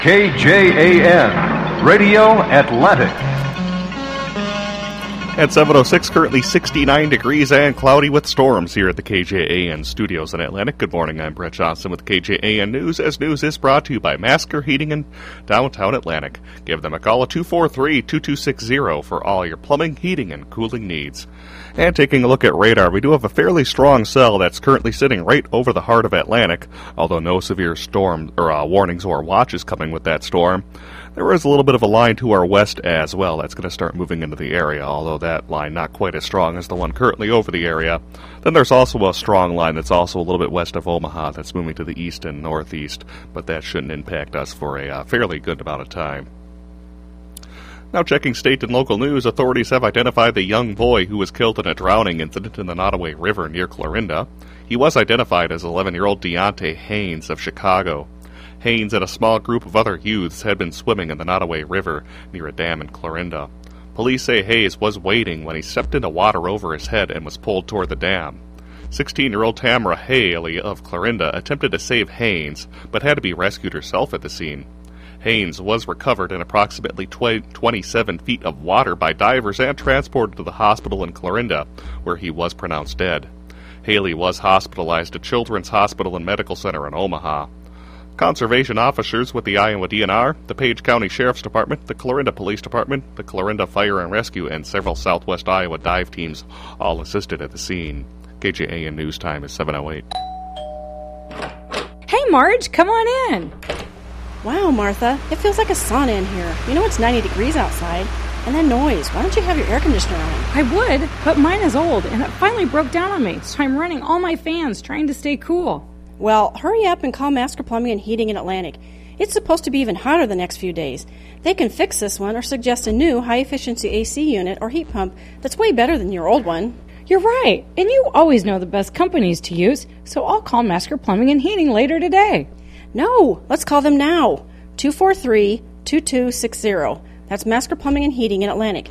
KJAN, Radio Atlantic. At 7:06, currently 69 degrees and cloudy with storms here at the KJAN studios in Atlantic. Good morning, I'm Brett Johnson with KJAN News, as news is brought to you by Masker Heating in downtown Atlantic. Give them a call at 243-2260 for all your plumbing, heating, and cooling needs. And taking a look at radar, we do have a fairly strong cell that's currently sitting right over the heart of Atlantic, although no severe storm or warnings or watches coming with that storm. There is a little bit of a line to our west as well that's going to start moving into the area, although that line not quite as strong as the one currently over the area. Then there's also a strong line that's also a little bit west of Omaha that's moving to the east and northeast, but that shouldn't impact us for a fairly good amount of time. Now checking state and local news, authorities have identified the young boy who was killed in a drowning incident in the Nottoway River near Clarinda. He was identified as 11-year-old Deontay Haynes of Chicago. Haynes and a small group of other youths had been swimming in the Nottoway River near a dam in Clarinda. Police say Hayes was wading when he stepped into water over his head and was pulled toward the dam. 16-year-old Tamara Haley of Clarinda attempted to save Haynes, but had to be rescued herself at the scene. Haynes was recovered in approximately 27 feet of water by divers and transported to the hospital in Clarinda, where he was pronounced dead. Haley was hospitalized at Children's Hospital and Medical Center in Omaha. Conservation officers with the Iowa DNR, the Page County Sheriff's Department, the Clarinda Police Department, the Clarinda Fire and Rescue, and several Southwest Iowa dive teams all assisted at the scene. KJAN News Time is 7:08. Hey, Marge, come on in. Wow, Martha, it feels like a sauna in here. You know it's 90 degrees outside. And that noise, why don't you have your air conditioner on? I would, but mine is old, and it finally broke down on me, so I'm running all my fans trying to stay cool. Well, hurry up and call Masker Plumbing and Heating in Atlantic. It's supposed to be even hotter the next few days. They can fix this one or suggest a new high-efficiency AC unit or heat pump that's way better than your old one. You're right, and you always know the best companies to use, so I'll call Masker Plumbing and Heating later today. No, let's call them now. 243-2260. That's Masker Plumbing and Heating in Atlantic,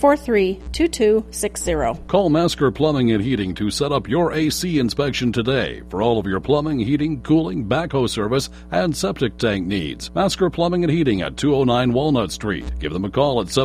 243-2260. Call Masker Plumbing and Heating to set up your AC inspection today for all of your plumbing, heating, cooling, backhoe service, and septic tank needs. Masker Plumbing and Heating at 209 Walnut Street. Give them a call at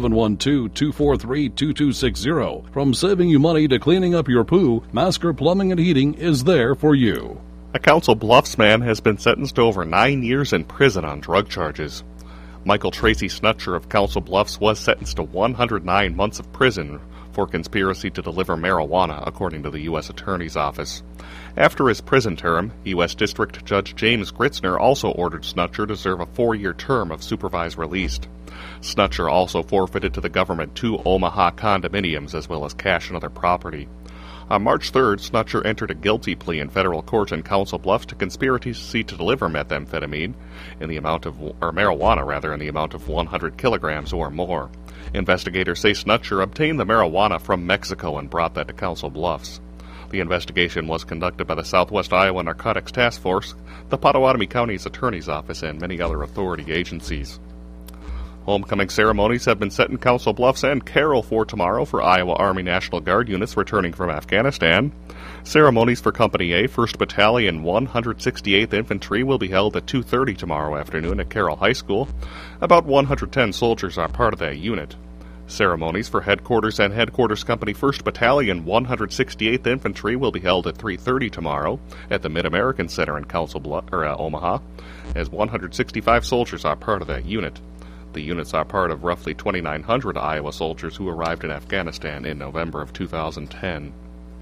712-243-2260. From saving you money to cleaning up your poo, Masker Plumbing and Heating is there for you. A Council Bluffs man has been sentenced to over 9 years in prison on drug charges. Michael Tracy Snutcher of Council Bluffs was sentenced to 109 months of prison for conspiracy to deliver marijuana, according to the U.S. Attorney's Office. After his prison term, U.S. District Judge James Gritzner also ordered Snutcher to serve a 4-year term of supervised release. Snutcher also forfeited to the government 2 Omaha condominiums as well as cash and other property. On March 3rd, Snutcher entered a guilty plea in federal court in Council Bluffs to conspiracy to deliver methamphetamine in the amount of, or marijuana rather, in the amount of 100 kilograms or more. Investigators say Snutcher obtained the marijuana from Mexico and brought that to Council Bluffs. The investigation was conducted by the Southwest Iowa Narcotics Task Force, the Pottawatomie County's Attorney's Office, and many other authority agencies. Homecoming ceremonies have been set in Council Bluffs and Carroll for tomorrow for Iowa Army National Guard units returning from Afghanistan. Ceremonies for Company A, 1st Battalion, 168th Infantry will be held at 2:30 tomorrow afternoon at Carroll High School. About 110 soldiers are part of that unit. Ceremonies for Headquarters and Headquarters Company 1st Battalion, 168th Infantry will be held at 3:30 tomorrow at the Mid-American Center in Omaha, as 165 soldiers are part of that unit. The units are part of roughly 2,900 Iowa soldiers who arrived in Afghanistan in November of 2010.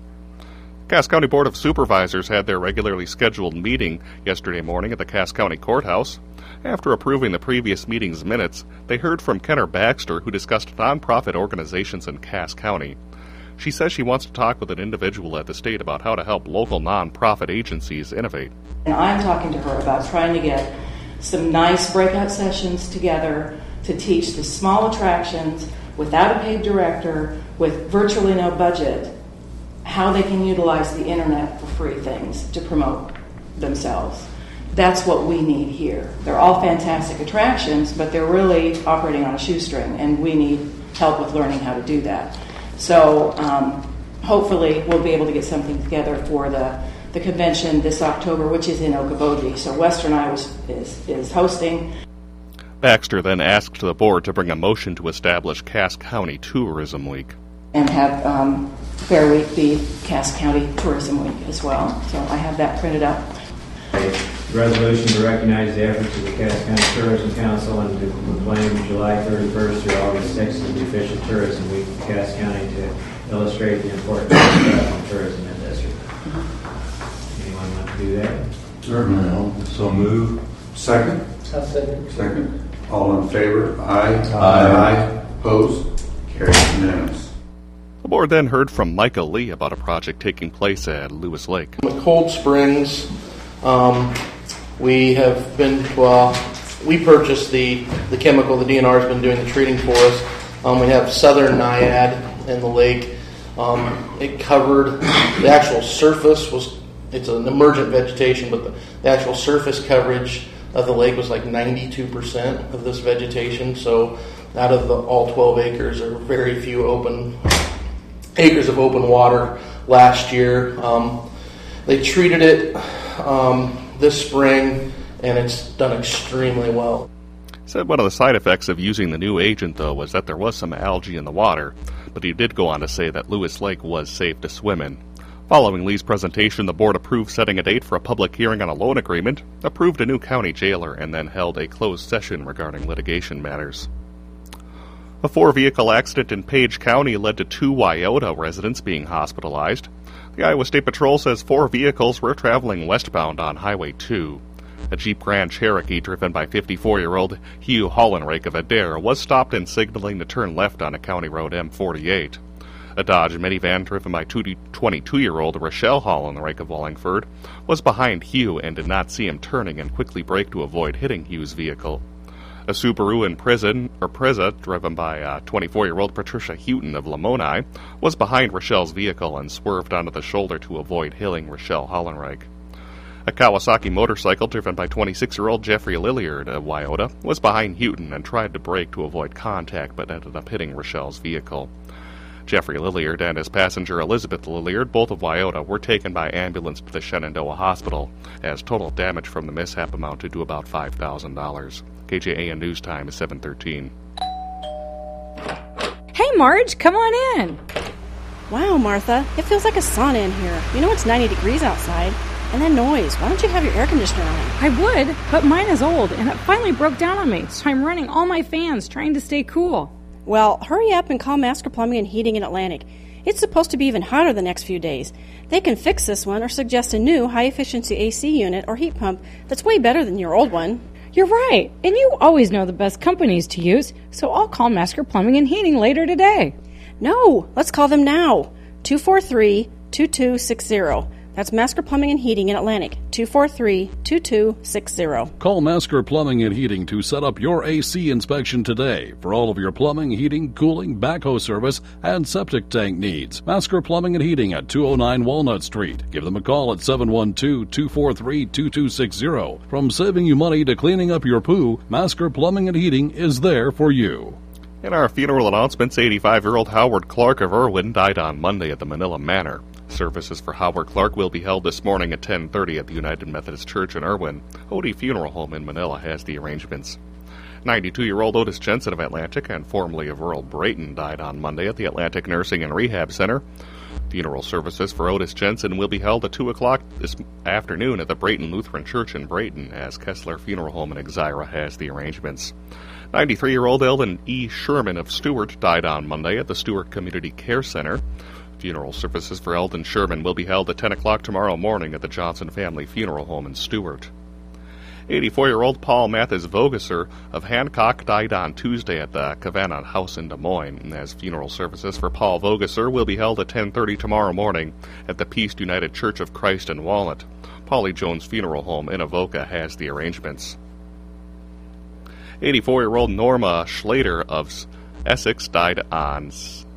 Cass County Board of Supervisors had their regularly scheduled meeting yesterday morning at the Cass County Courthouse. After approving the previous meeting's minutes, they heard from Kenner Baxter, who discussed nonprofit organizations in Cass County. She says she wants to talk with an individual at the state about how to help local nonprofit agencies innovate. And I'm talking to her about trying to get some nice breakout sessions together to teach the small attractions without a paid director, with virtually no budget, how they can utilize the internet for free things to promote themselves. That's what we need here. They're all fantastic attractions, but they're really operating on a shoestring, and we need help with learning how to do that. So hopefully we'll be able to get something together for the convention this October, which is in Okoboji. So Western Iowa is hosting. Baxter then asked the board to bring a motion to establish Cass County Tourism Week. And have Fair Week be Cass County Tourism Week as well. So I have that printed up. A resolution to recognize the efforts of the Cass County Tourism Council and to proclaim July 31st through August 6th as the official tourism week for Cass County to illustrate the importance of the professional tourism industry. Anyone want to do that? Certainly. I'll so move. Second? Second. All in favor? Aye. Aye. Opposed? Carried unanimous. The board then heard from Micah Lee about a project taking place at Lewis Lake. With Cold Springs, we have been, we purchased the chemical. The DNR has been doing the treating for us. We have Southern Naiad in the lake. It covered, the actual surface it's an emergent vegetation, but the actual surface coverage of the lake was like 92% of this vegetation. So out of all 12 acres, there were very few acres of open water last year. They treated it this spring, and it's done extremely well. He said one of the side effects of using the new agent, though, was that there was some algae in the water, but he did go on to say that Lewis Lake was safe to swim in. Following Lee's presentation, the board approved setting a date for a public hearing on a loan agreement, approved a new county jailer, and then held a closed session regarding litigation matters. A 4-vehicle accident in Page County led to 2 Wyoto residents being hospitalized. The Iowa State Patrol says 4 vehicles were traveling westbound on Highway 2. A Jeep Grand Cherokee driven by 54-year-old Hugh Hollenreich of Adair was stopped and signaling to turn left on a county road M48. A Dodge minivan driven by 22-year-old Rochelle Hollenreich of Wallingford was behind Hugh and did not see him turning and quickly braked to avoid hitting Hugh's vehicle. A Subaru Impreza, driven by 24-year-old Patricia Houghton of Lamoni, was behind Rochelle's vehicle and swerved onto the shoulder to avoid hitting Rochelle Hollenreich. A Kawasaki motorcycle driven by 26-year-old Jeffrey Lilliard of Wyoto was behind Houghton and tried to brake to avoid contact but ended up hitting Rochelle's vehicle. Jeffrey Lilliard and his passenger Elizabeth Lilliard, both of Wyoto, were taken by ambulance to the Shenandoah Hospital, as total damage from the mishap amounted to about $5,000. KJAN News Time is 7:13. Hey, Marge, come on in. Wow, Martha, it feels like a sauna in here. You know it's 90 degrees outside. And that noise, why don't you have your air conditioner on? I would, but mine is old, and it finally broke down on me, so I'm running all my fans trying to stay cool. Well, hurry up and call Masker Plumbing and Heating in Atlantic. It's supposed to be even hotter the next few days. They can fix this one or suggest a new high-efficiency AC unit or heat pump that's way better than your old one. You're right, and you always know the best companies to use, so I'll call Masker Plumbing and Heating later today. No, let's call them now. 243-2260. That's Masker Plumbing and Heating in Atlantic, 243-2260. Call Masker Plumbing and Heating to set up your AC inspection today for all of your plumbing, heating, cooling, backhoe service, and septic tank needs. Masker Plumbing and Heating at 209 Walnut Street. Give them a call at 712-243-2260. From saving you money to cleaning up your poo, Masker Plumbing and Heating is there for you. In our funeral announcements, 85-year-old Howard Clark of Irwin died on Monday at the Manila Manor. Services for Howard Clark will be held this morning at 10:30 at the United Methodist Church in Irwin. Odie Funeral Home in Manila has the arrangements. 92-year-old Otis Jensen of Atlantic and formerly of Earl Brayton died on Monday at the Atlantic Nursing and Rehab Center. Funeral services for Otis Jensen will be held at 2 o'clock this afternoon at the Brayton Lutheran Church in Brayton, as Kessler Funeral Home in Exira has the arrangements. 93-year-old Eldon E. Sherman of Stewart died on Monday at the Stewart Community Care Center. Funeral services for Eldon Sherman will be held at 10 o'clock tomorrow morning at the Johnson Family Funeral Home in Stewart. 84-year-old Paul Mathis Vogesser of Hancock died on Tuesday at the Cavanagh House in Des Moines, as funeral services for Paul Vogesser will be held at 10:30 tomorrow morning at the Peace United Church of Christ in Walnut. Paulie Jones Funeral Home in Avoca has the arrangements. 84-year-old Norma Schlater of Essex died on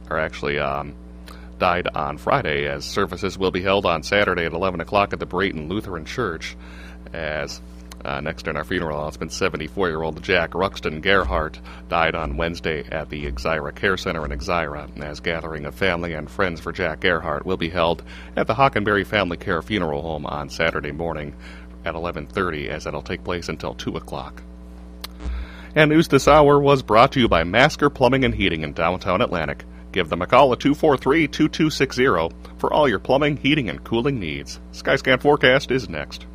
Friday, as services will be held on Saturday at 11 o'clock at the Brayton Lutheran Church. As next in our funeral announcement, 74-year-old Jack Ruxton Gerhardt died on Wednesday at the Exira Care Center in Exira, as gathering of family and friends for Jack Gerhardt will be held at the Hockenberry Family Care Funeral Home on Saturday morning at 11:30, as that'll take place until 2 o'clock. And news this hour was brought to you by Masker Plumbing and Heating in downtown Atlantic. Give them a call at 243-2260 for all your plumbing, heating, and cooling needs. Skyscan Forecast is next.